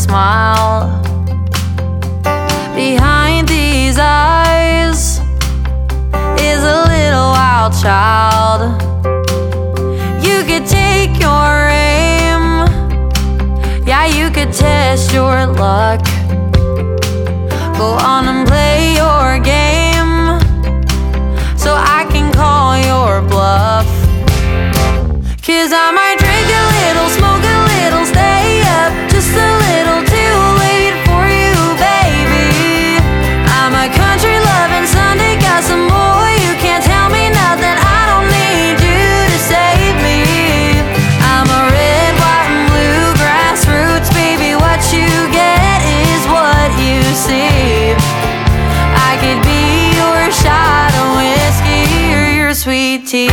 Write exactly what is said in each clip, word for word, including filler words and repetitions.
smile. Behind these eyes is a little wild child. You could take your aim, yeah, you could test your luck. Go on and play your game, so I can call your bluff. 'Cause I might drink a little, smoke a little, stay up just a little too late for you, baby. I'm a country loving Sunday gossip boy. You can't tell me nothing, I don't need you to save me. I'm a red, white, and blue grassroots, baby. What you get is what you see. I could be your shot of whiskey or your sweet tea.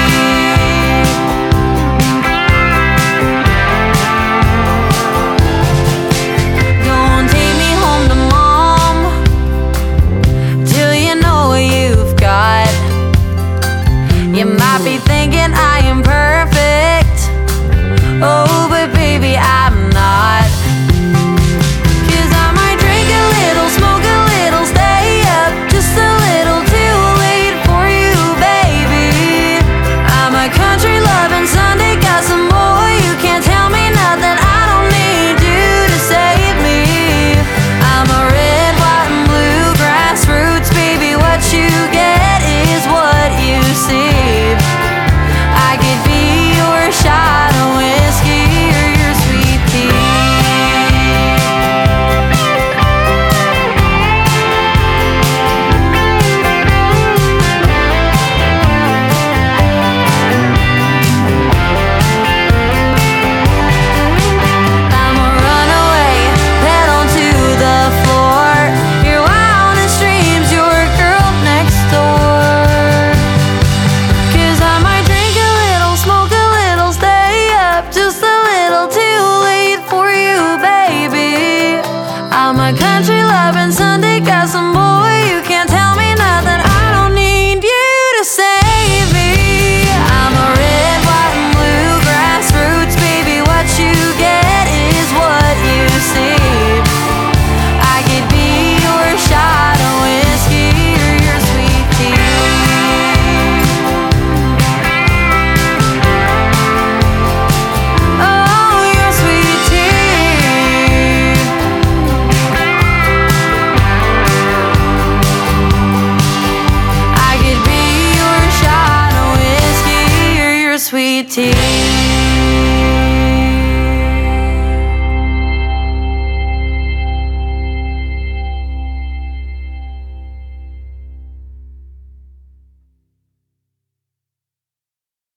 You might be thinking I am perfect, oh, but baby, I'm not. 'Cause I might drink a little, smoke a little, stay up just a little too late for you, baby. I'm a country loving Sunday gossip boy. You can't tell me nothing, I don't need you to save me. I'm a red, white, and blue grassroots, baby. What you get is what you see. Shot of whiskey or your sweet tea. I'm a runaway, pedal to the floor. Your wildest dreams, your girl next door. 'Cause I might drink a little, smoke a little, stay up just a little too late for you, baby. I'm a country loving Sunday gossip boy. You can't tell me nothing, I don't need you to save me. I'm a red, white, and blue grassroots, baby. What you get is what you see. I could be your shot of whiskey or your sweet tea. Sweet tea.